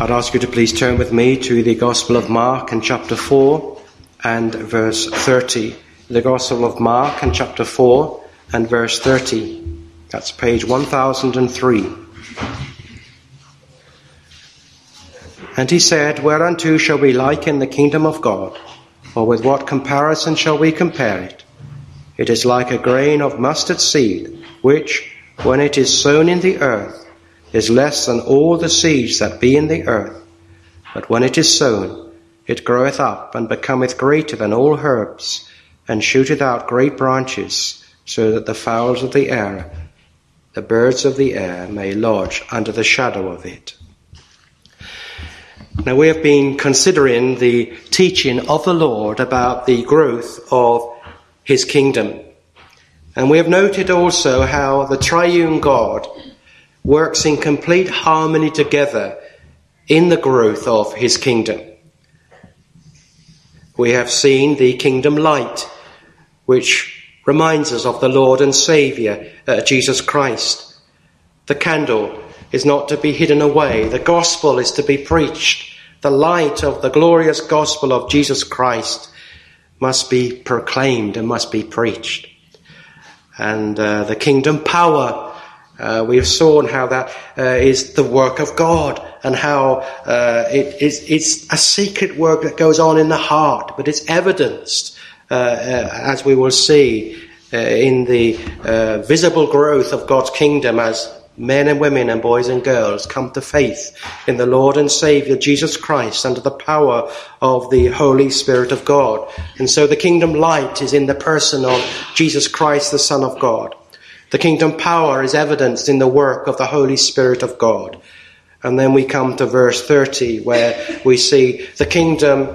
I'd ask you to please turn with me to the Gospel of Mark and chapter 4 and verse 30. The Gospel of Mark and chapter 4 and verse 30. That's page 1003. And he said, Whereunto shall we liken the kingdom of God? Or with what comparison shall we compare it? It is like a grain of mustard seed, which, when it is sown in the earth, is less than all the seeds that be in the earth. But when it is sown, it groweth up, and becometh greater than all herbs, and shooteth out great branches, so that the fowls of the air, the birds of the air, may lodge under the shadow of it. Now we have been considering the teaching of the Lord about the growth of his kingdom. And we have noted also how the triune God works in complete harmony together in the growth of his kingdom. We have seen the kingdom light, which reminds us of the Lord and Saviour, Jesus Christ. The candle is not to be hidden away. The gospel is to be preached. The light of the glorious gospel of Jesus Christ must be proclaimed and must be preached. And the kingdom power, we have seen how that is the work of God, and how it's a secret work that goes on in the heart, but it's evidenced, as we will see, in the visible growth of God's kingdom as men and women and boys and girls come to faith in the Lord and Saviour Jesus Christ under the power of the Holy Spirit of God. And so the kingdom light is in the person of Jesus Christ, the Son of God. The kingdom power is evidenced in the work of the Holy Spirit of God. And then we come to verse 30, where we see the kingdom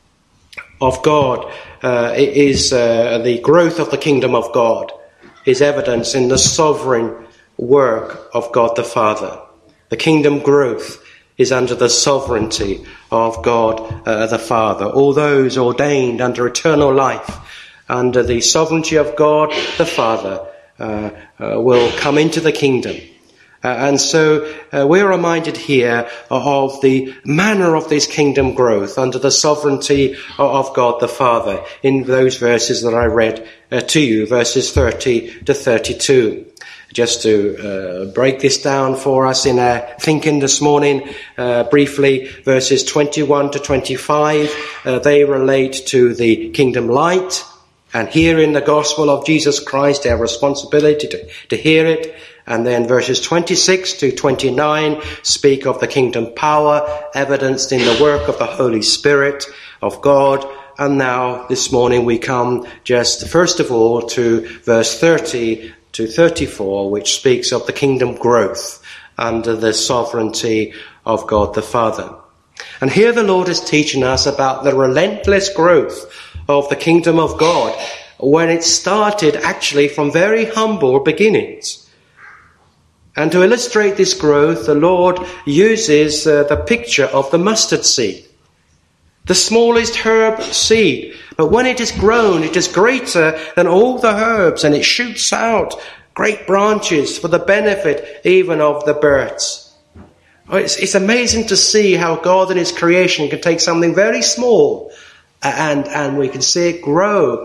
of God is the growth of the kingdom of God is evidenced in the sovereign work of God the Father. The kingdom growth is under the sovereignty of God the Father. All those ordained under eternal life, under the sovereignty of God the Father, will come into the kingdom. And so we're reminded here of the manner of this kingdom growth under the sovereignty of God the Father in those verses that I read to you, verses 30 to 32. Just to break this down for us in our thinking this morning, briefly, verses 21 to 25, they relate to the kingdom light, and here in the gospel of Jesus Christ, our responsibility to hear it. And then verses 26 to 29 speak of the kingdom power, evidenced in the work of the Holy Spirit of God. And now, this morning, we come just first of all to verse 30 to 34, which speaks of the kingdom growth under the sovereignty of God the Father. And here the Lord is teaching us about the relentless growth of the kingdom of God, when it started actually from very humble beginnings. And to illustrate this growth, the Lord uses the picture of the mustard seed, the smallest herb seed. But when it is grown, it is greater than all the herbs, and it shoots out great branches for the benefit even of the birds. It's amazing to see how God in his creation can take something very small and we can see it grow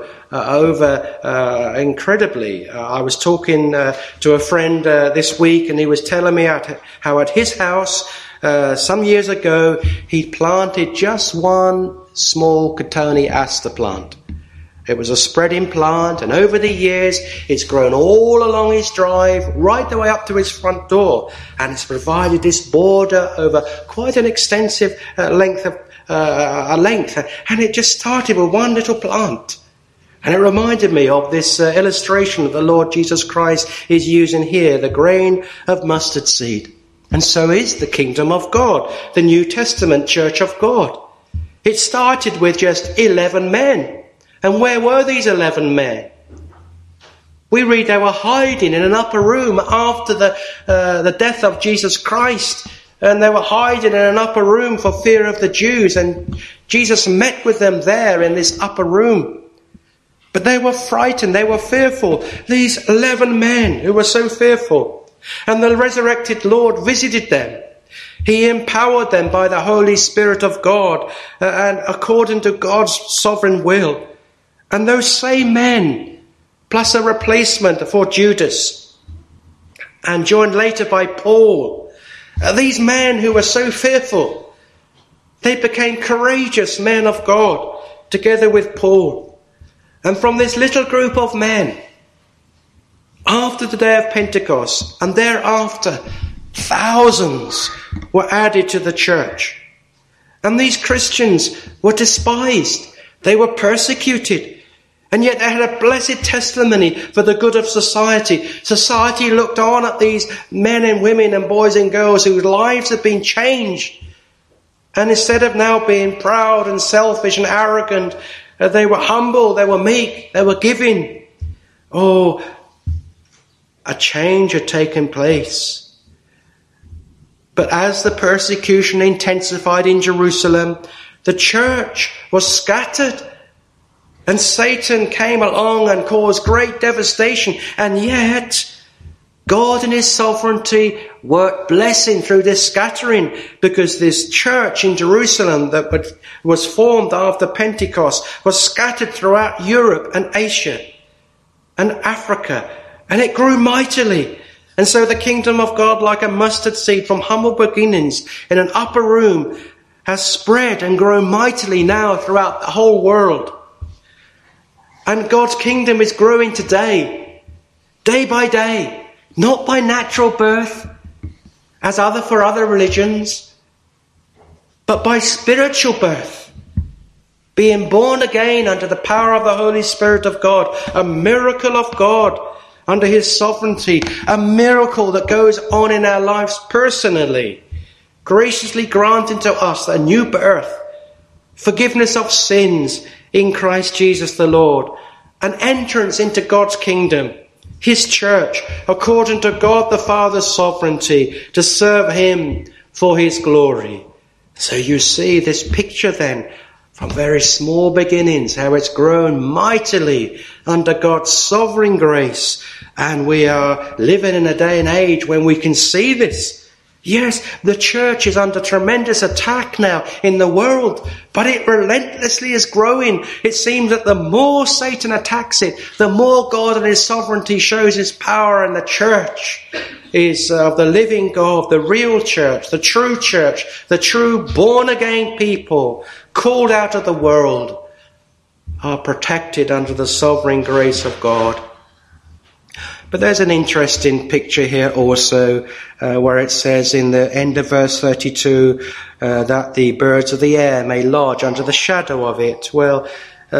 over incredibly. I was talking to a friend this week, and he was telling me how at his house some years ago he planted just one small Cotoneaster plant. It was a spreading plant, and over the years it's grown all along his drive, right the way up to his front door, and it's provided this border over quite an extensive length, and it just started with one little plant. And it reminded me of this illustration that the Lord Jesus Christ is using here, the grain of mustard seed. And so is the kingdom of God, the New Testament church of God. It started with just 11 men. And where were these 11 men? We read they were hiding in an upper room after the death of Jesus Christ. And they were hiding in an upper room for fear of the Jews. And Jesus met with them there in this upper room. But they were frightened, they were fearful. These 11 men who were so fearful. And the resurrected Lord visited them. He empowered them by the Holy Spirit of God and according to God's sovereign will. And those same men, plus a replacement for Judas, and joined later by Paul, these men who were so fearful, they became courageous men of God together with Paul. And from this little group of men, after the day of Pentecost and thereafter, thousands were added to the church. And these Christians were despised. They were persecuted. And yet they had a blessed testimony for the good of society. Society looked on at these men and women and boys and girls whose lives had been changed. And instead of now being proud and selfish and arrogant, they were humble, they were meek, they were giving. Oh, a change had taken place. But as the persecution intensified in Jerusalem, the church was scattered. And Satan came along and caused great devastation. And yet, God in his sovereignty worked blessing through this scattering, because this church in Jerusalem that was formed after Pentecost was scattered throughout Europe and Asia and Africa. And it grew mightily. And so the kingdom of God, like a mustard seed from humble beginnings in an upper room, has spread and grown mightily now throughout the whole world. And God's kingdom is growing today, day by day, not by natural birth, as for other religions, but by spiritual birth, being born again under the power of the Holy Spirit of God, a miracle of God under his sovereignty, a miracle that goes on in our lives personally, graciously granting to us a new birth, forgiveness of sins in Christ Jesus the Lord, an entrance into God's kingdom, his church, according to God the Father's sovereignty, to serve him for his glory. So you see this picture then, from very small beginnings, how it's grown mightily under God's sovereign grace. And we are living in a day and age when we can see this. Yes, the church is under tremendous attack now in the world, but it relentlessly is growing. It seems that the more Satan attacks it, the more God and his sovereignty shows his power, and the church is of the living God, the real church, the true born-again people called out of the world are protected under the sovereign grace of God. But there's an interesting picture here also where it says in the end of verse 32 that the birds of the air may lodge under the shadow of it. Well,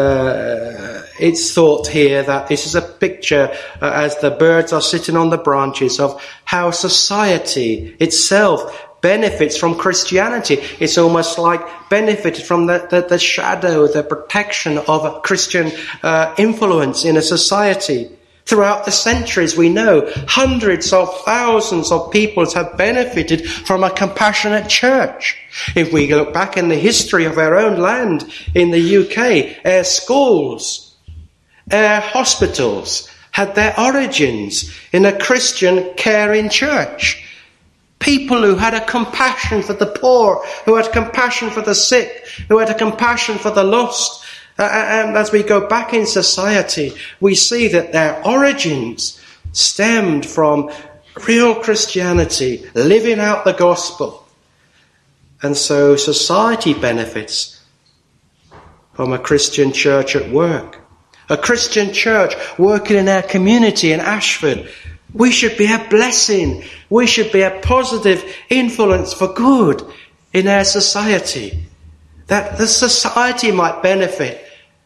it's thought here that this is a picture as the birds are sitting on the branches of how society itself benefits from Christianity. It's almost like benefited from the shadow, the protection of a Christian influence in a society. Throughout the centuries, we know hundreds of thousands of peoples have benefited from a compassionate church. If we look back in the history of our own land in the UK, our schools, our hospitals had their origins in a Christian caring church. People who had a compassion for the poor, who had compassion for the sick, who had a compassion for the lost. And as we go back in society, we see that their origins stemmed from real Christianity, living out the gospel. And so society benefits from a Christian church at work. A Christian church working in our community in Ashford. We should be a blessing. We should be a positive influence for good in our society. That the society might benefit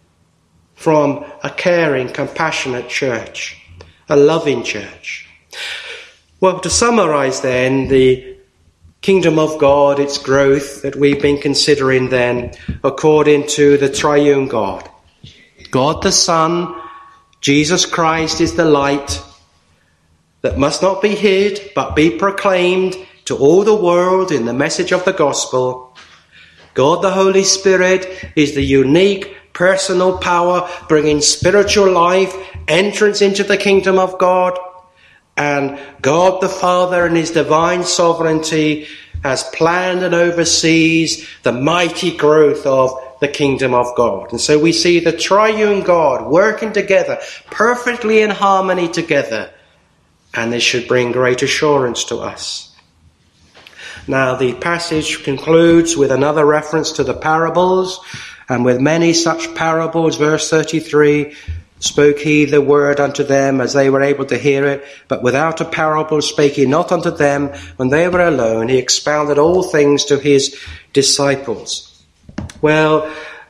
from a caring, compassionate church, a loving church. Well, to summarize then, the kingdom of God, its growth that we've been considering then, according to the triune God. God the Son, Jesus Christ is the light that must not be hid, but be proclaimed to all the world in the message of the gospel. God the Holy Spirit is the unique personal power bringing spiritual life, entrance into the kingdom of God. And God the Father in his divine sovereignty has planned and oversees the mighty growth of the kingdom of God. And so we see the triune God working together, perfectly in harmony together. And this should bring great assurance to us. Now the passage concludes with another reference to the parables. And with many such parables, verse 33, spoke he the word unto them as they were able to hear it, but without a parable spake he not unto them when they were alone. He expounded all things to his disciples. Well,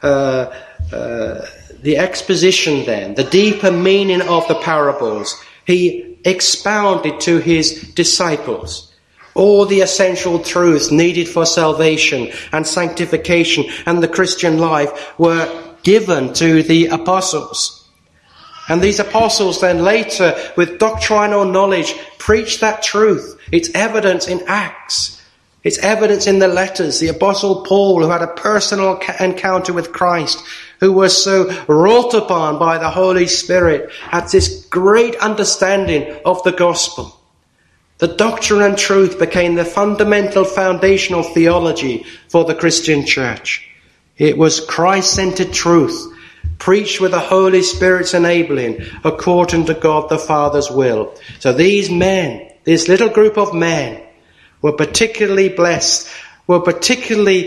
the exposition then, the deeper meaning of the parables, he expounded to his disciples. All the essential truths needed for salvation and sanctification and the Christian life were given to the apostles. And these apostles then later, with doctrinal knowledge, preached that truth. It's evidence in Acts. It's evidence in the letters. The apostle Paul, who had a personal encounter with Christ, who was so wrought upon by the Holy Spirit, had this great understanding of the gospel. The doctrine and truth became the fundamental foundational theology for the Christian church. It was Christ-centered truth, preached with the Holy Spirit's enabling, according to God the Father's will. So these men, this little group of men, were particularly blessed, were particularly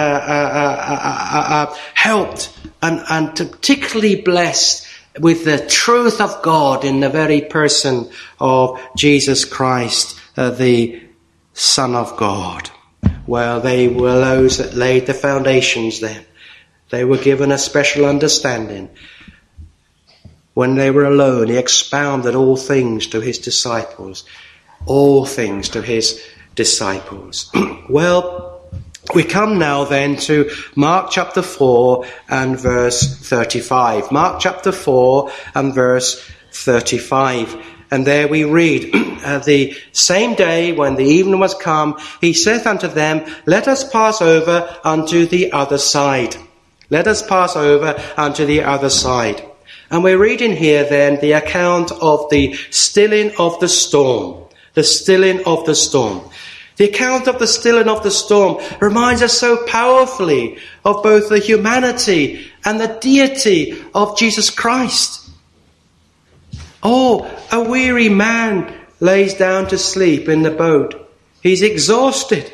helped and particularly blessed with the truth of God in the very person of Jesus Christ, the Son of God. Well, they were those that laid the foundations then. They were given a special understanding. When they were alone, he expounded all things to his disciples. All things to his disciples. Well, we come now then to Mark chapter 4 and verse 35. Mark chapter 4 and verse 35. And there we read, the same day when the evening was come, he saith unto them, let us pass over unto the other side. Let us pass over unto the other side. And we're reading here then the account of the stilling of the storm. The stilling of the storm. The account of the stilling of the storm reminds us so powerfully of both the humanity and the deity of Jesus Christ. Oh, a weary man lays down to sleep in the boat. He's exhausted.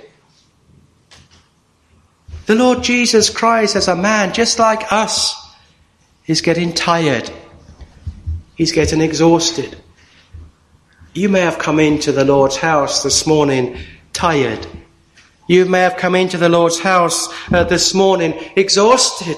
The Lord Jesus Christ, as a man just like us, is getting tired. He's getting exhausted. You may have come into the Lord's house this morning tired. You may have come into the Lord's house this morning exhausted.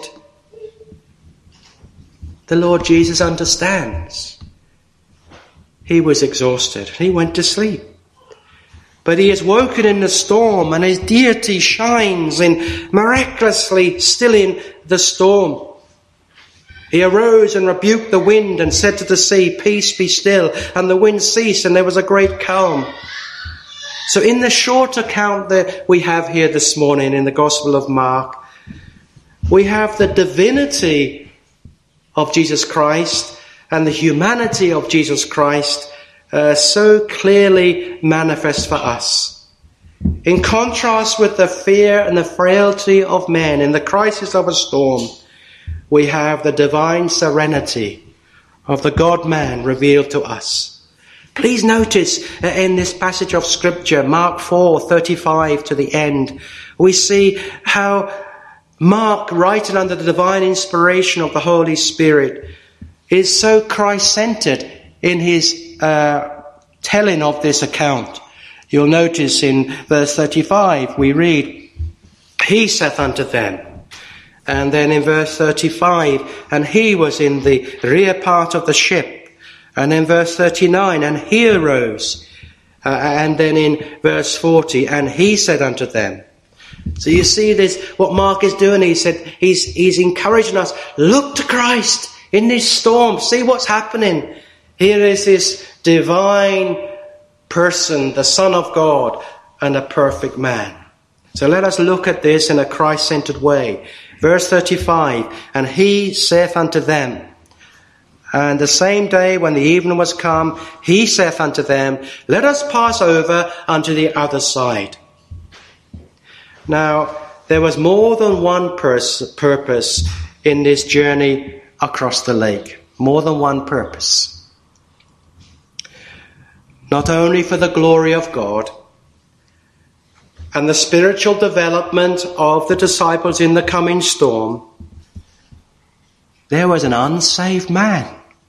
The Lord Jesus understands. He was exhausted. He went to sleep. But he is woken in the storm, and his deity shines in miraculously stilling the storm. He arose and rebuked the wind and said to the sea, peace, be still. And the wind ceased, and there was a great calm. So in the short account that we have here this morning in the Gospel of Mark, we have the divinity of Jesus Christ and the humanity of Jesus Christ so clearly manifest for us. In contrast with the fear and the frailty of men in the crisis of a storm, we have the divine serenity of the God-man revealed to us. Please notice in this passage of Scripture, Mark 4:35 to the end, we see how Mark, writing under the divine inspiration of the Holy Spirit, is so Christ-centered in his telling of this account. You'll notice in verse 35 we read, he saith unto them. And then in verse 35, and he was in the rear part of the ship. And in verse 39, and he arose. And then in verse 40, and he said unto them. So you see this, what Mark is doing, he's encouraging us, look to Christ in this storm, see what's happening. Here is this divine person, the Son of God, and a perfect man. So let us look at this in a Christ-centered way. Verse 35, and he saith unto them, and the same day when the evening was come, he saith unto them, let us pass over unto the other side. Now, there was more than one purpose in this journey across the lake. More than one purpose. Not only for the glory of God and the spiritual development of the disciples in the coming storm, there was an unsaved man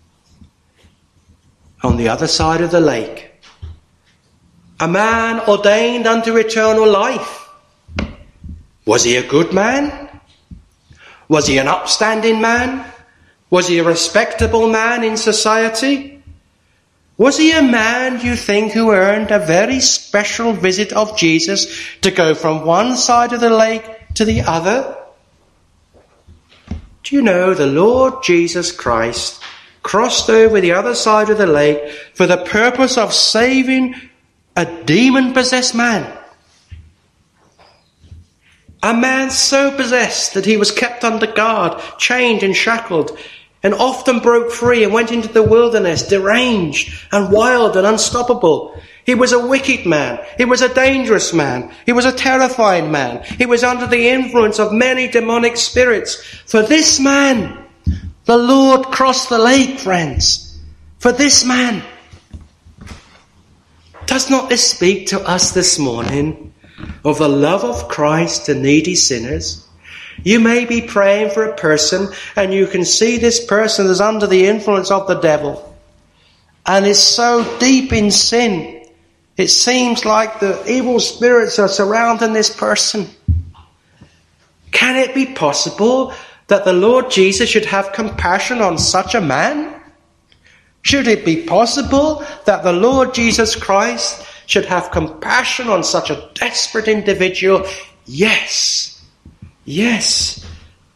on the other side of the lake. A man ordained unto eternal life. Was he a good man? Was he an upstanding man? Was he a respectable man in society? Was he a man, you think, who earned a very special visit of Jesus to go from one side of the lake to the other? Do you know the Lord Jesus Christ crossed over the other side of the lake for the purpose of saving a demon-possessed man? A man so possessed that he was kept under guard, chained and shackled, and often broke free and went into the wilderness, deranged and wild and unstoppable. He was a wicked man. He was a dangerous man. He was a terrifying man. He was under the influence of many demonic spirits. For this man, the Lord crossed the lake, friends. For this man. Does not this speak to us this morning of the love of Christ to needy sinners? You may be praying for a person and you can see this person is under the influence of the devil and is so deep in sin. It seems like the evil spirits are surrounding this person. Can it be possible that the Lord Jesus should have compassion on such a man? Should it be possible that the Lord Jesus Christ should have compassion on such a desperate individual? Yes. Yes.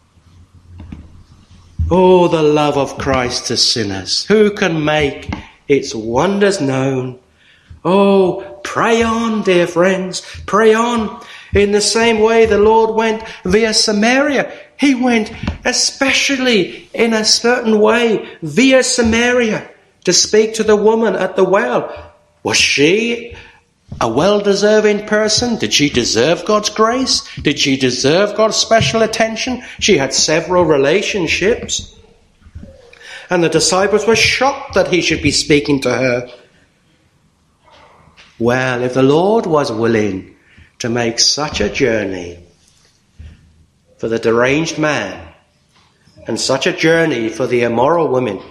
Oh, the love of Christ to sinners. Who can make its wonders known? Oh, pray on, dear friends. Pray on. In the same way the Lord went via Samaria. He went especially in a certain way via Samaria to speak to the woman at the well. Was she a well-deserving person? Did she deserve God's grace? Did she deserve God's special attention? She had several relationships. And the disciples were shocked that he should be speaking to her. Well, if the Lord was willing to make such a journey for the deranged man and such a journey for the immoral woman,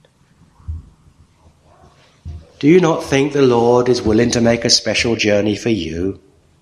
do you not think the Lord is willing to make a special journey for you?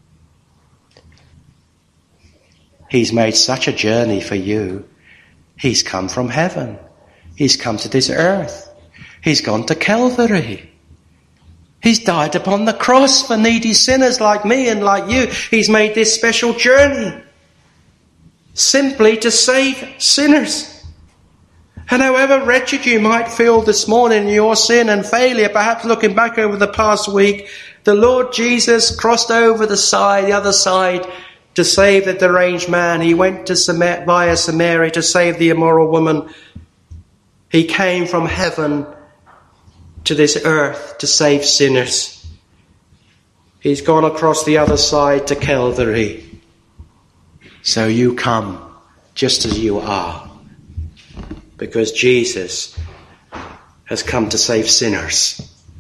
He's made such a journey for you. He's come from heaven. He's come to this earth. He's gone to Calvary. He's died upon the cross for needy sinners like me and like you. He's made this special journey simply to save sinners. And however wretched you might feel this morning in your sin and failure, perhaps looking back over the past week, the Lord Jesus crossed over the other side to save the deranged man. He went to via Samaria to save the immoral woman. He came from heaven to this earth to save sinners. He's gone across the other side to Calvary. So you come just as you are, because Jesus has come to save sinners.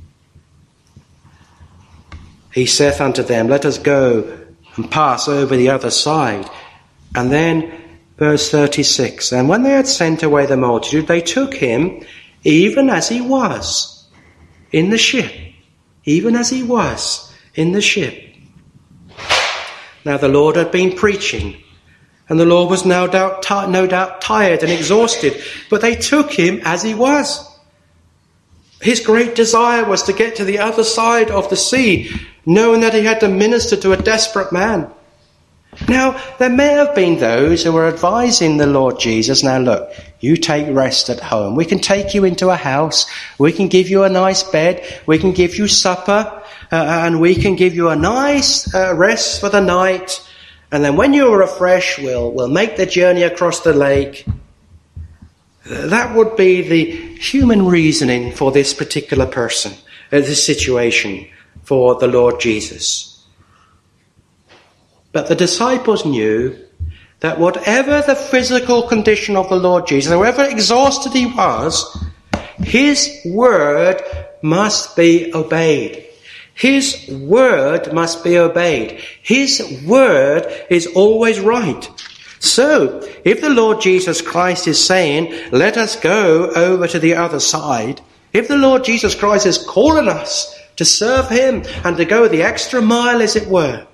He saith unto them, let us go and pass over the other side. And then verse 36, and when they had sent away the multitude, they took him even as he was in the ship. Even as he was in the ship. Now the Lord had been preaching, and the Lord was no doubt tired and exhausted, but they took him as he was. His great desire was to get to the other side of the sea, knowing that he had to minister to a desperate man. Now, there may have been those who were advising the Lord Jesus, now look, you take rest at home. We can take you into a house. We can give you a nice bed. We can give you supper. And we can give you a nice rest for the night. And then when you're refreshed, we'll make the journey across the lake. That would be the human reasoning for this particular person, this situation for the Lord Jesus. But the disciples knew that whatever the physical condition of the Lord Jesus, however exhausted he was, his word must be obeyed. His word must be obeyed. His word is always right. So, if the Lord Jesus Christ is saying, let us go over to the other side, if the Lord Jesus Christ is calling us to serve him and to go the extra mile, as it were,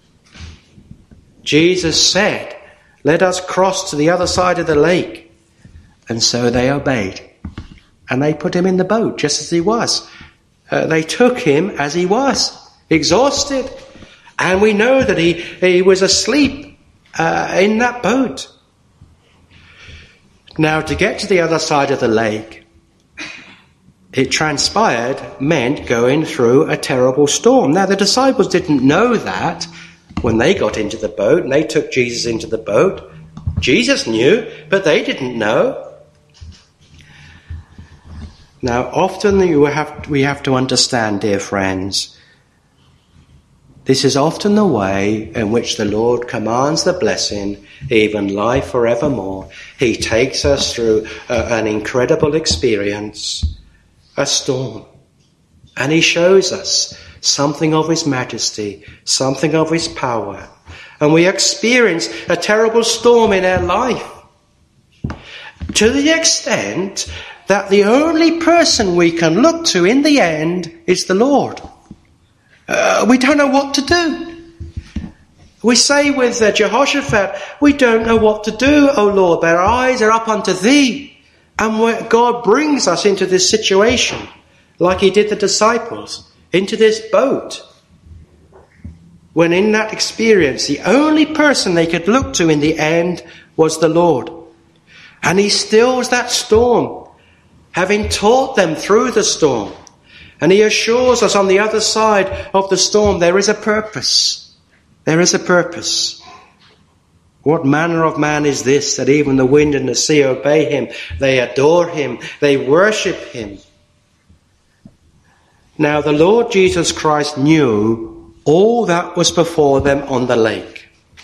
Jesus said, let us cross to the other side of the lake. And so they obeyed. And they put him in the boat just as he was. They took him as he was, exhausted. And we know that he was asleep in that boat. Now, to get to the other side of the lake, it transpired meant going through a terrible storm. Now, the disciples didn't know that when they got into the boat and they took Jesus into the boat. Jesus knew, but they didn't know. Now, often we have to understand, dear friends, this is often the way in which the Lord commands the blessing, even life forevermore. He takes us through an incredible experience, a storm, and he shows us something of his majesty, something of his power. And we experience a terrible storm in our life to the extent that the only person we can look to in the end is the Lord. We don't know what to do. We say with Jehoshaphat, we don't know what to do, O Lord, but our eyes are up unto thee. And God brings us into this situation, like he did the disciples, into this boat. When in that experience, the only person they could look to in the end was the Lord. And he stills that storm, having taught them through the storm. And he assures us on the other side of the storm, there is a purpose. There is a purpose. What manner of man is this, that even the wind and the sea obey him? They adore him. They worship him. Now, the Lord Jesus Christ knew all that was before them on the lake.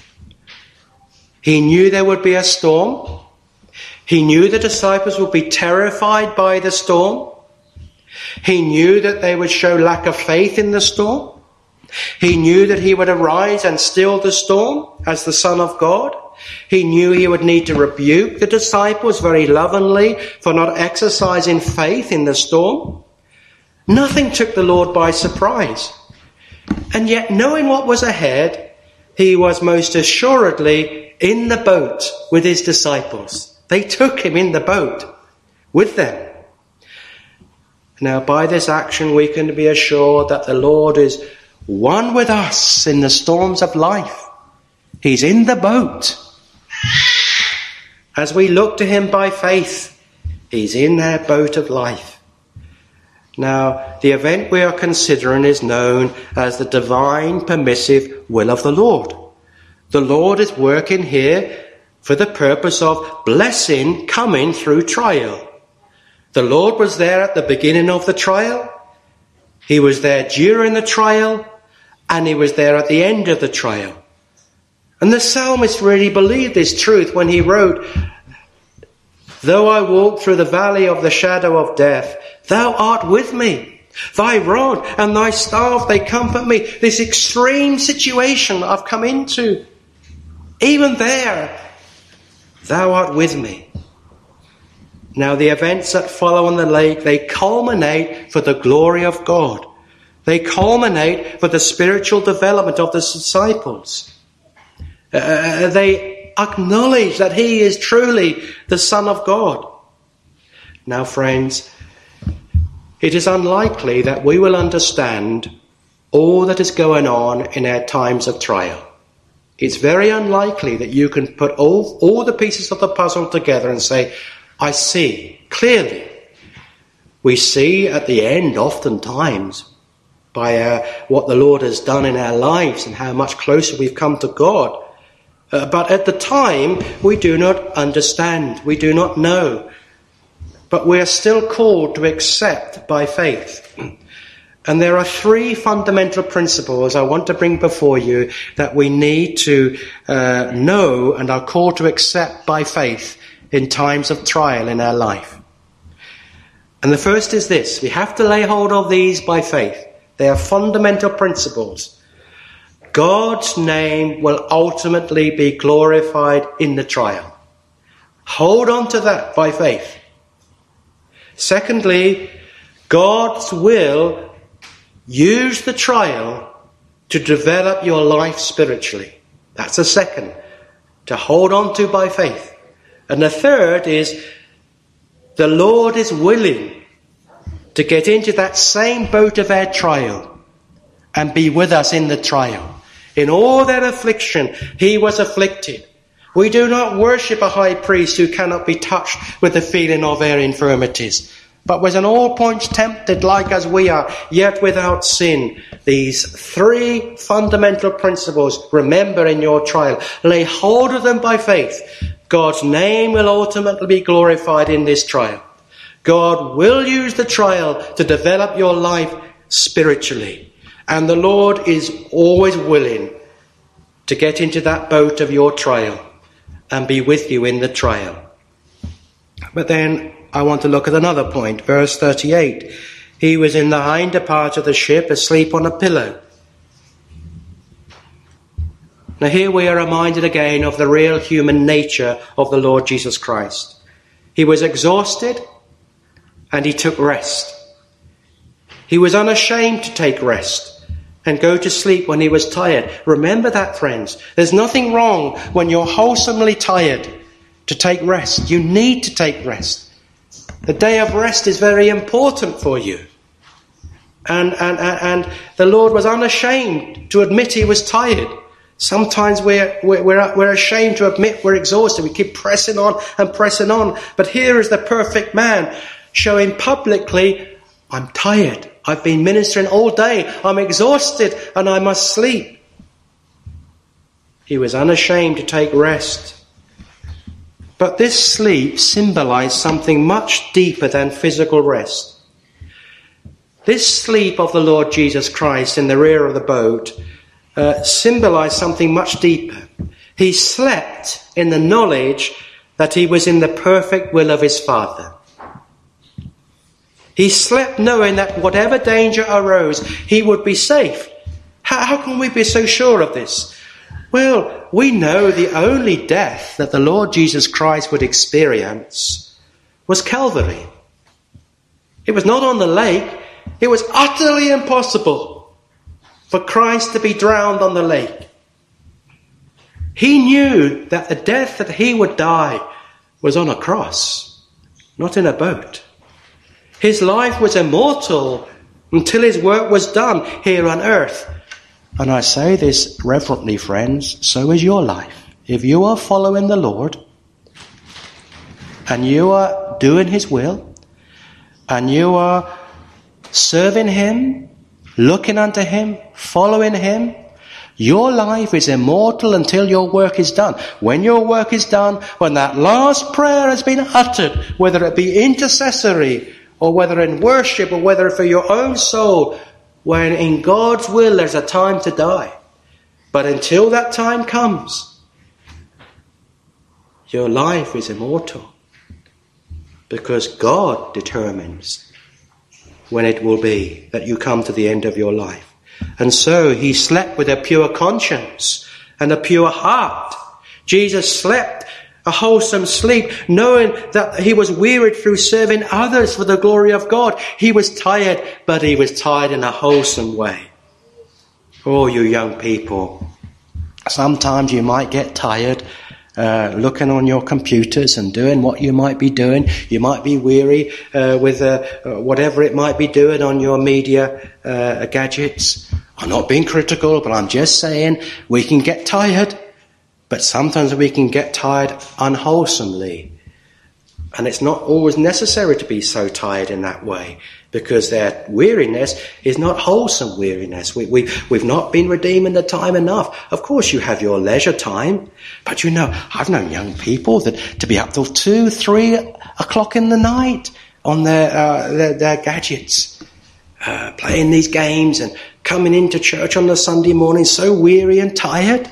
He knew there would be a storm. He knew the disciples would be terrified by the storm. He knew that they would show lack of faith in the storm. He knew that he would arise and still the storm as the Son of God. He knew he would need to rebuke the disciples very lovingly for not exercising faith in the storm. Nothing took the Lord by surprise. And yet, knowing what was ahead, he was most assuredly in the boat with his disciples. They took him in the boat with them. Now, by this action, we can be assured that the Lord is one with us in the storms of life. He's in the boat. As we look to him by faith, he's in our boat of life. Now, the event we are considering is known as the divine permissive will of the Lord. The Lord is working here for the purpose of blessing coming through trial. The Lord was there at the beginning of the trial. He was there during the trial. And he was there at the end of the trial. And the psalmist really believed this truth when he wrote, though I walk through the valley of the shadow of death, thou art with me. Thy rod and thy staff, they comfort me. This extreme situation I've come into, even there, thou art with me. Now the events that follow on the lake, they culminate for the glory of God. They culminate for the spiritual development of the disciples. They acknowledge that he is truly the Son of God. Now, friends, it is unlikely that we will understand all that is going on in our times of trial. It's very unlikely that you can put all the pieces of the puzzle together and say, I see clearly. We see at the end oftentimes by what the Lord has done in our lives and how much closer we've come to God. But at the time, we do not understand. We do not know. But we are still called to accept by faith. And there are three fundamental principles I want to bring before you that we need to know and are called to accept by faith in times of trial in our life. And the first is this: we have to lay hold of these by faith. They are fundamental principles. God's name will ultimately be glorified in the trial. Hold on to that by faith. Secondly, God's will use the trial to develop your life spiritually. That's the second, to hold on to by faith. And the third is, the Lord is willing to get into that same boat of our trial and be with us in the trial. In all that affliction, he was afflicted. We do not worship a high priest who cannot be touched with the feeling of our infirmities, but was in all points tempted like as we are, yet without sin. These three fundamental principles, remember in your trial. Lay hold of them by faith. God's name will ultimately be glorified in this trial. God will use the trial to develop your life spiritually. And the Lord is always willing to get into that boat of your trial and be with you in the trial. But then I want to look at another point. Verse 38. He was in the hinder part of the ship, asleep on a pillow. Now here we are reminded again of the real human nature of the Lord Jesus Christ. He was exhausted and he took rest. He was unashamed to take rest and go to sleep when he was tired. Remember that, friends. There's nothing wrong when you're wholesomely tired to take rest. You need to take rest. The day of rest is very important for you. And the Lord was unashamed to admit he was tired. Sometimes we're ashamed to admit we're exhausted. We keep pressing on and pressing on. But here is the perfect man showing publicly, I'm tired. I've been ministering all day. I'm exhausted and I must sleep. He was unashamed to take rest. But this sleep symbolized something much deeper than physical rest. This sleep of the Lord Jesus Christ in the rear of the boat symbolized something much deeper. He slept in the knowledge that he was in the perfect will of his Father. He slept knowing that whatever danger arose, he would be safe. How can we be so sure of this? Well, we know the only death that the Lord Jesus Christ would experience was Calvary. It was not on the lake. It was utterly impossible for Christ to be drowned on the lake. He knew that the death that he would die was on a cross, not in a boat. His life was immortal until his work was done here on earth. And I say this reverently, friends, so is your life. If you are following the Lord and you are doing his will and you are serving him, looking unto him, following him, your life is immortal until your work is done. When your work is done, when that last prayer has been uttered, whether it be intercessory or whether in worship or whether for your own soul, when in God's will there's a time to die. But until that time comes, your life is immortal. Because God determines when it will be that you come to the end of your life. And so he slept with a pure conscience and a pure heart. Jesus slept a wholesome sleep, knowing that he was wearied through serving others for the glory of God. He was tired, but he was tired in a wholesome way. Oh, you young people, sometimes you might get tired looking on your computers and doing what you might be doing. You might be weary with whatever it might be doing on your media gadgets. I'm not being critical, but I'm just saying we can get tired. But sometimes we can get tired unwholesomely. And it's not always necessary to be so tired in that way, because their weariness is not wholesome weariness. We've not been redeeming the time enough. Of course you have your leisure time, but you know, I've known young people that to be up till 2, 3 o'clock in the night on their gadgets. playing these games and coming into church on the Sunday morning so weary and tired.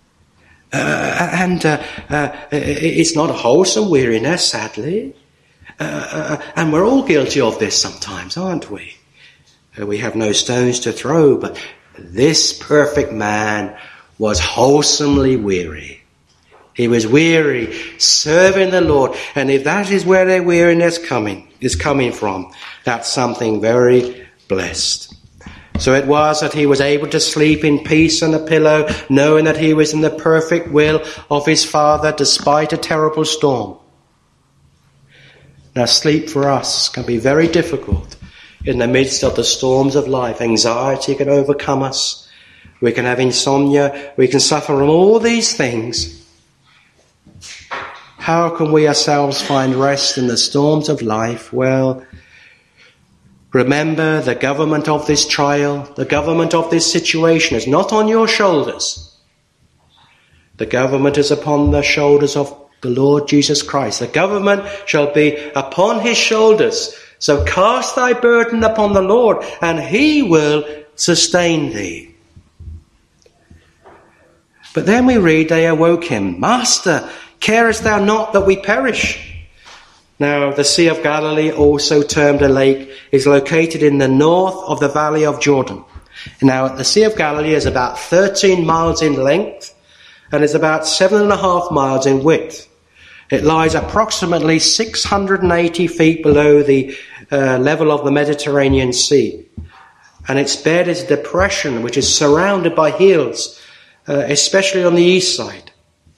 It's not a wholesome weariness, sadly. And we're all guilty of this sometimes, aren't we? We have no stones to throw, but this perfect man was wholesomely weary. He was weary, serving the Lord. And if that is where their weariness is coming from, that's something very blessed. So it was that he was able to sleep in peace on a pillow, knowing that he was in the perfect will of his Father despite a terrible storm. Now, sleep for us can be very difficult in the midst of the storms of life. Anxiety can overcome us. We can have insomnia. We can suffer from all these things. How can we ourselves find rest in the storms of life? Well, remember, the government of this trial, the government of this situation is not on your shoulders. The government is upon the shoulders of the Lord Jesus Christ. The government shall be upon his shoulders. So cast thy burden upon the Lord, and he will sustain thee. But then we read, they awoke him. Master, carest thou not that we perish? Now, the Sea of Galilee, also termed a lake, is located in the north of the valley of Jordan. Now, the Sea of Galilee is about 13 miles in length and is about 7.5 miles in width. It lies approximately 680 feet below the level of the Mediterranean Sea. And its bed is a depression which is surrounded by hills, especially on the east side.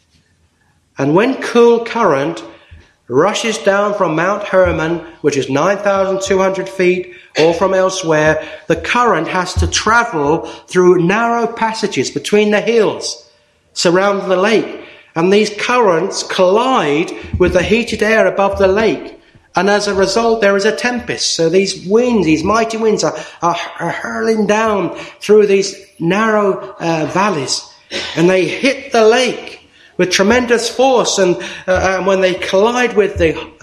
And when cool current rushes down from Mount Hermon, which is 9,200 feet, or from elsewhere, the current has to travel through narrow passages between the hills surrounding the lake. And these currents collide with the heated air above the lake. And as a result, there is a tempest. So these winds, these mighty winds are hurling down through these narrow valleys. And they hit the lake with tremendous force. And when they collide with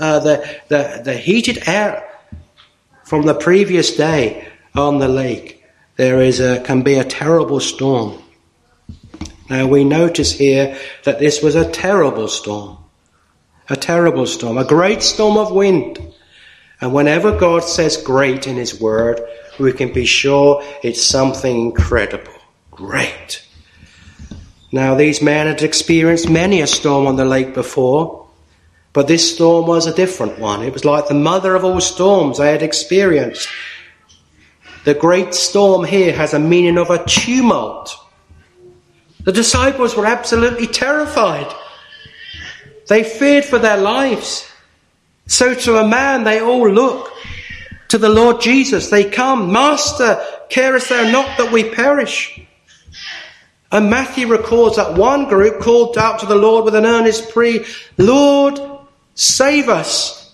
the heated air from the previous day on the lake, can be a terrible storm. Now we notice here that this was a terrible storm, a great storm of wind. And whenever God says great in his word, we can be sure it's something incredible, great. Now these men had experienced many a storm on the lake before, but this storm was a different one. It was like the mother of all storms they had experienced. The great storm here has a meaning of a tumult. The disciples were absolutely terrified. They feared for their lives. So to a man, they all look to the Lord Jesus. They come, Master, carest thou not that we perish? And Matthew records that one group called out to the Lord with an earnest plea, Lord, save us.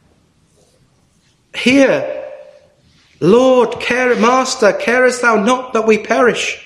Here, Lord, Master, carest thou not that we perish?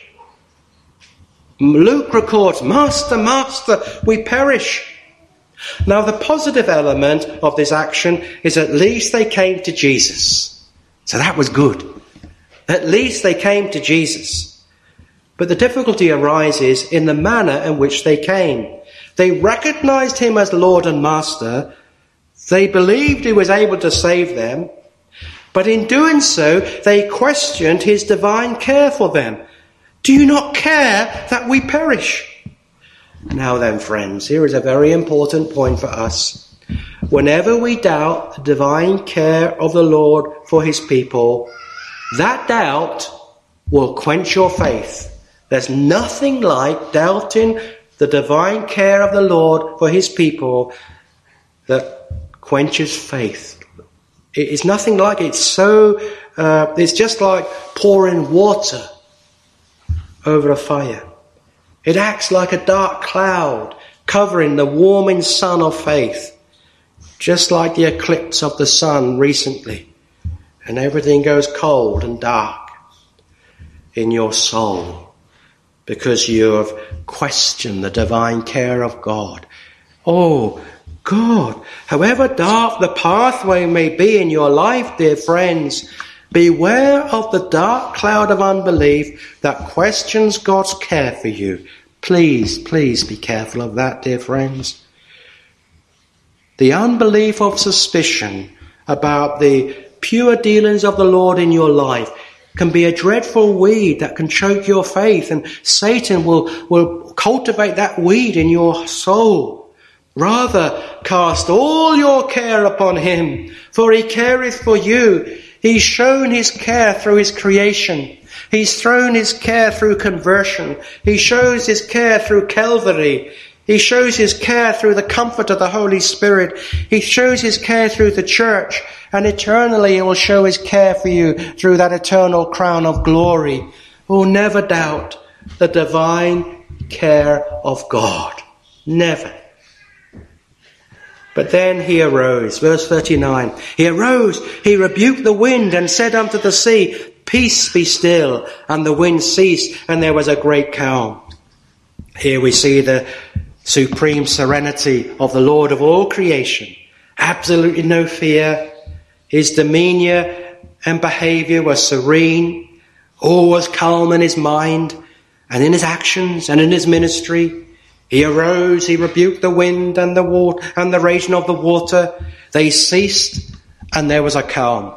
Luke records, Master, Master, we perish. Now the positive element of this action is at least they came to Jesus. So that was good. At least they came to Jesus. But the difficulty arises in the manner in which they came. They recognized him as Lord and Master. They believed he was able to save them. But in doing so, they questioned his divine care for them. Do you not care that we perish? Now then, friends, here is a very important point for us. Whenever we doubt the divine care of the Lord for his people, that doubt will quench your faith. There's nothing like doubting the divine care of the Lord for his people that quenches faith. It's nothing like it. It's just like pouring water over a fire. It acts like a dark cloud covering the warming sun of faith, just like the eclipse of the sun recently, and everything goes cold and dark in your soul because you have questioned the divine care of God. Oh, God, however dark the pathway may be in your life, dear friends, Beware of the dark cloud of unbelief that questions God's care for you. Please, please be careful of that, dear friends. The unbelief of suspicion about the pure dealings of the Lord in your life can be a dreadful weed that can choke your faith, and Satan will cultivate that weed in your soul. Rather, cast all your care upon him, for he careth for you. He's shown his care through his creation. He's thrown his care through conversion. He shows his care through Calvary. He shows his care through the comfort of the Holy Spirit. He shows his care through the church. And eternally he will show his care for you through that eternal crown of glory. Oh, never doubt the divine care of God. Never. But then he arose. Verse 39. He arose, he rebuked the wind and said unto the sea, Peace, be still. And the wind ceased, and there was a great calm. Here we see the supreme serenity of the Lord of all creation. Absolutely no fear. His demeanour and behaviour were serene. All was calm in his mind and in his actions and in his ministry. He arose, he rebuked the wind and the water and the raging of the water. They ceased, and there was a calm.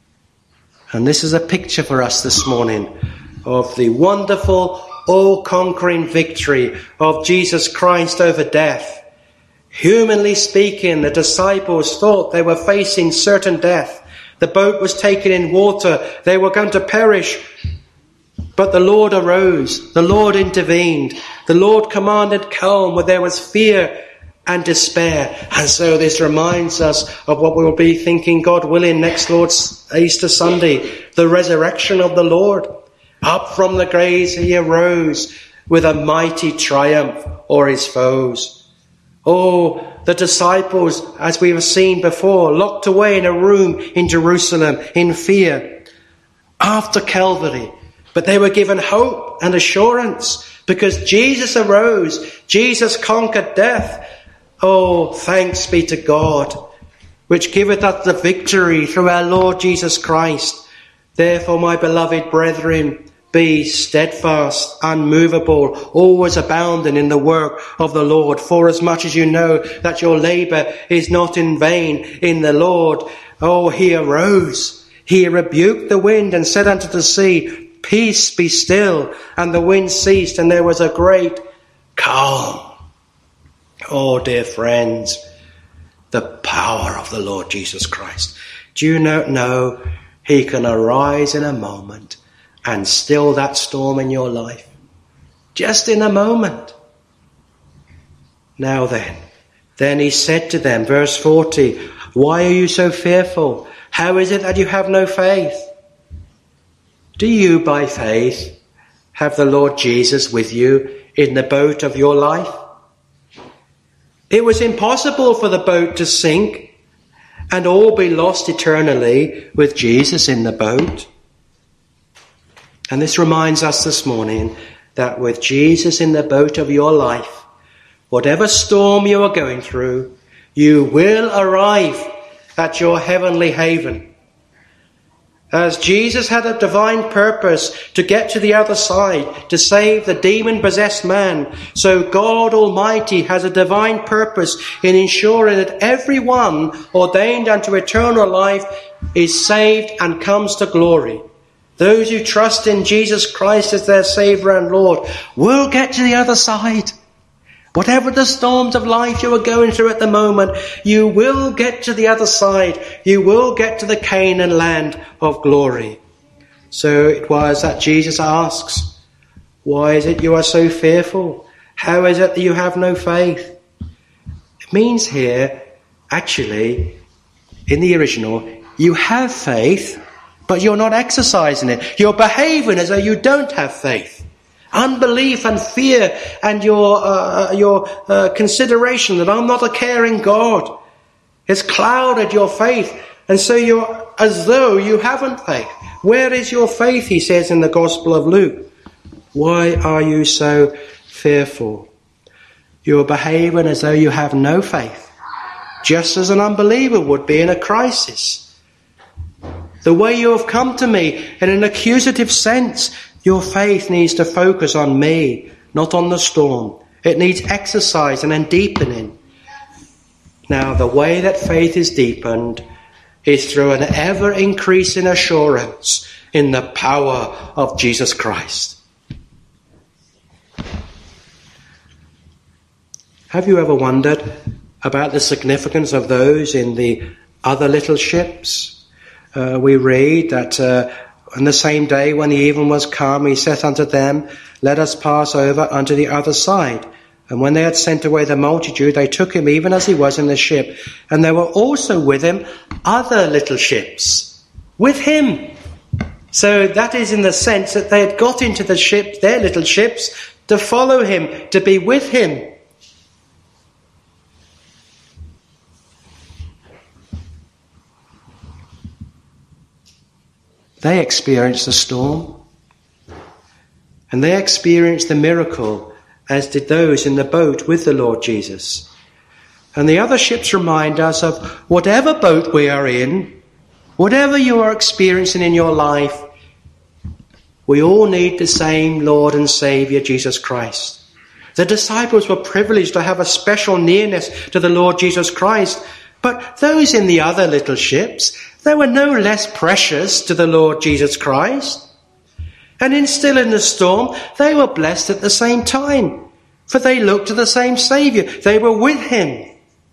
And this is a picture for us this morning of the wonderful, all-conquering victory of Jesus Christ over death. Humanly speaking, the disciples thought they were facing certain death. The boat was taken in water. They were going to perish. But the Lord arose. The Lord intervened. The Lord commanded calm where there was fear and despair. And so this reminds us of what we will be thinking, God willing, next Lord's Easter Sunday, the resurrection of the Lord. Up from the graves he arose with a mighty triumph o'er his foes. Oh, the disciples, as we have seen before, locked away in a room in Jerusalem in fear after Calvary. But they were given hope and assurance because Jesus arose. Jesus conquered death. Oh, thanks be to God, which giveth us the victory through our Lord Jesus Christ. Therefore, my beloved brethren, be steadfast, unmovable, always abounding in the work of the Lord, for as much as you know that your labour is not in vain in the Lord. Oh, he arose. He rebuked the wind and said unto the sea, Peace, be still. And the wind ceased, and there was a great calm. Oh, dear friends, the power of the Lord Jesus Christ. Do you not know he can arise in a moment and still that storm in your life? Just in a moment. Now then he said to them, verse 40, Why are you so fearful? How is it that you have no faith? Do you by faith have the Lord Jesus with you in the boat of your life? It was impossible for the boat to sink and all be lost eternally with Jesus in the boat. And this reminds us this morning that with Jesus in the boat of your life, whatever storm you are going through, you will arrive at your heavenly haven. As Jesus had a divine purpose to get to the other side, to save the demon-possessed man, so God Almighty has a divine purpose in ensuring that everyone ordained unto eternal life is saved and comes to glory. Those who trust in Jesus Christ as their Saviour and Lord will get to the other side. Whatever the storms of life you are going through at the moment, you will get to the other side. You will get to the Canaan land of glory. So it was that Jesus asks, Why is it you are so fearful? How is it that you have no faith? It means here, actually, in the original, you have faith, but you're not exercising it. You're behaving as though you don't have faith. Unbelief and fear and your consideration that I'm not a caring God has clouded your faith. And so you're as though you haven't faith. Where is your faith, he says in the Gospel of Luke. Why are you so fearful? You're behaving as though you have no faith, just as an unbeliever would be in a crisis. The way you have come to me in an accusative sense, your faith needs to focus on me, not on the storm. It needs exercise and then deepening. Now, the way that faith is deepened is through an ever-increasing assurance in the power of Jesus Christ. Have you ever wondered about the significance of those in the other little ships? We read that on the same day when the even was come, he said unto them, let us pass over unto the other side. And when they had sent away the multitude, they took him even as he was in the ship. And there were also with him other little ships with him. So that is in the sense that they had got into the ship, their little ships, to follow him, to be with him. They experienced the storm, and they experienced the miracle, as did those in the boat with the Lord Jesus. And the other ships remind us of whatever boat we are in, whatever you are experiencing in your life, we all need the same Lord and Saviour, Jesus Christ. The disciples were privileged to have a special nearness to the Lord Jesus Christ, but those in the other little ships, they were no less precious to the Lord Jesus Christ. And still in the storm, they were blessed at the same time, for they looked to the same Saviour. They were with him.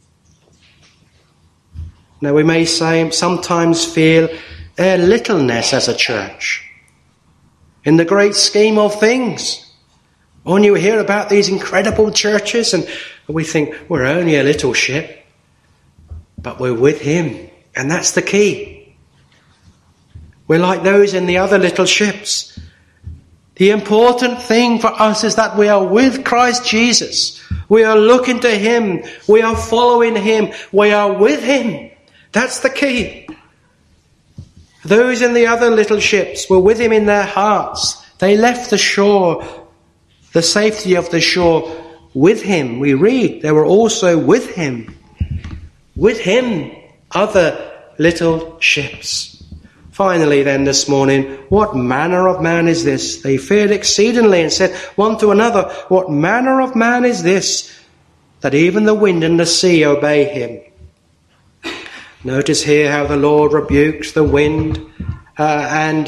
Now we may sometimes feel their littleness as a church in the great scheme of things. When you hear about these incredible churches and we think we're only a little ship, but we're with him. And that's the key. We're like those in the other little ships. The important thing for us is that we are with Christ Jesus. We are looking to him. We are following him. We are with him. That's the key. Those in the other little ships were with him in their hearts. They left the shore, the safety of the shore, with him. We read they were also with him. With him, other little ships. Finally then this morning, what manner of man is this? They feared exceedingly and said one to another, what manner of man is this, that even the wind and the sea obey him? Notice here how the Lord rebukes the wind and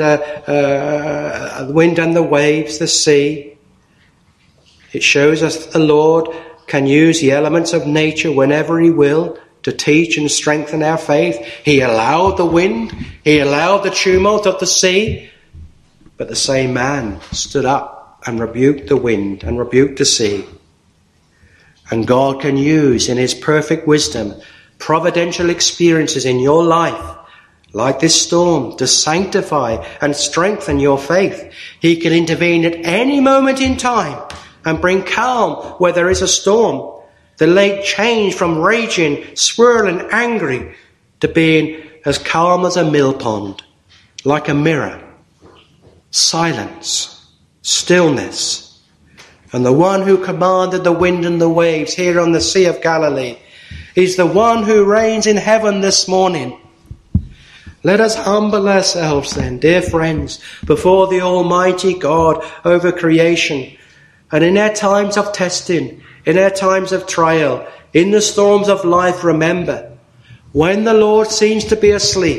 the waves, the sea. It shows us that the Lord can use the elements of nature whenever he will to teach and strengthen our faith. He allowed the wind, he allowed the tumult of the sea, but the same man stood up and rebuked the wind and rebuked the sea. And God can use in his perfect wisdom providential experiences in your life, like this storm, to sanctify and strengthen your faith. He can intervene at any moment in time and bring calm where there is a storm. The lake changed from raging, swirling, angry to being as calm as a mill pond, like a mirror. Silence, stillness. And the one who commanded the wind and the waves here on the Sea of Galilee is the one who reigns in heaven this morning. Let us humble ourselves then, dear friends, before the Almighty God over creation. And in our times of testing, in our times of trial, in the storms of life, remember, when the Lord seems to be asleep,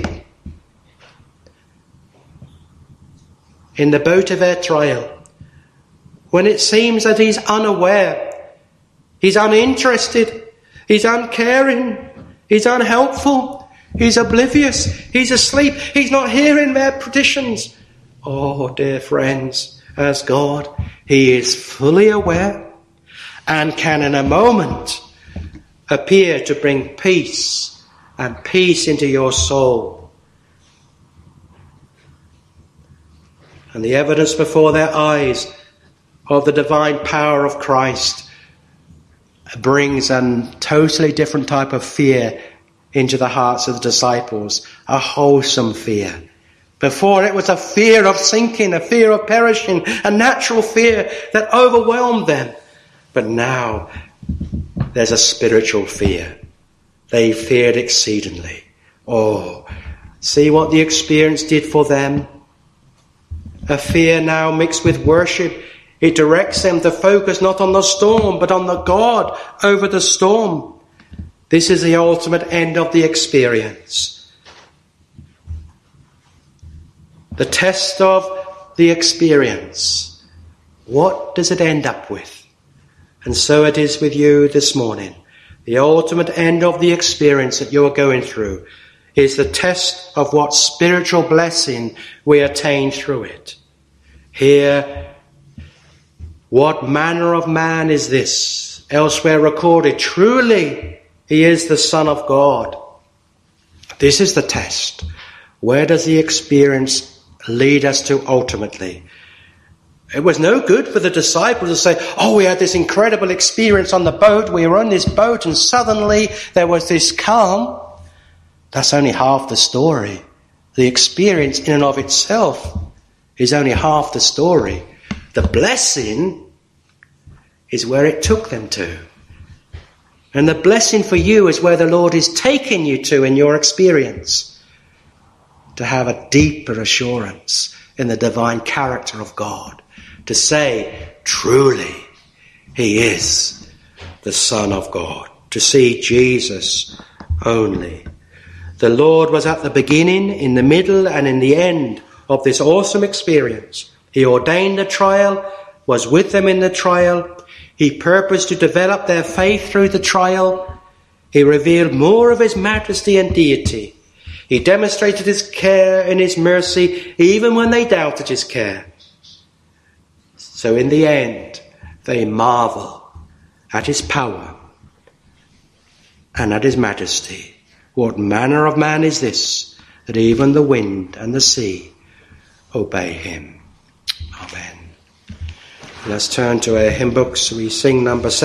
in the boat of our trial, when it seems that he's unaware, he's uninterested, he's uncaring, he's unhelpful, he's oblivious, he's asleep, he's not hearing their petitions. Oh, dear friends, as God, he is fully aware and can in a moment appear to bring peace and peace into your soul. And the evidence before their eyes of the divine power of Christ brings a totally different type of fear into the hearts of the disciples, a wholesome fear. Before it was a fear of sinking, a fear of perishing, a natural fear that overwhelmed them. But now there's a spiritual fear. They feared exceedingly. Oh, See what the experience did for them. A fear now mixed with worship. It directs them to focus not on the storm, but on the God over the storm. This is the ultimate end of the experience. The test of the experience. What does it end up with? And so it is with you this morning. The ultimate end of the experience that you are going through is the test of what spiritual blessing we attain through it. Here, what manner of man is this? Elsewhere recorded, truly he is the Son of God. This is the test. Where does the experience lead us to ultimately? It was no good for the disciples to say, oh, we had this incredible experience on the boat. We were on this boat and suddenly there was this calm. That's only half the story. The experience in and of itself is only half the story. The blessing is where it took them to. And the blessing for you is where the Lord is taking you to in your experience. To have a deeper assurance in the divine character of God. To say, truly, he is the Son of God. To see Jesus only. The Lord was at the beginning, in the middle, and in the end of this awesome experience. He ordained the trial, was with them in the trial. He purposed to develop their faith through the trial. He revealed more of his majesty and deity. He demonstrated his care and his mercy, even when they doubted his care. So in the end, they marvel at his power and at his majesty. What manner of man is this, that even the wind and the sea obey him? Amen. Let's turn to our hymn books. We sing number 7.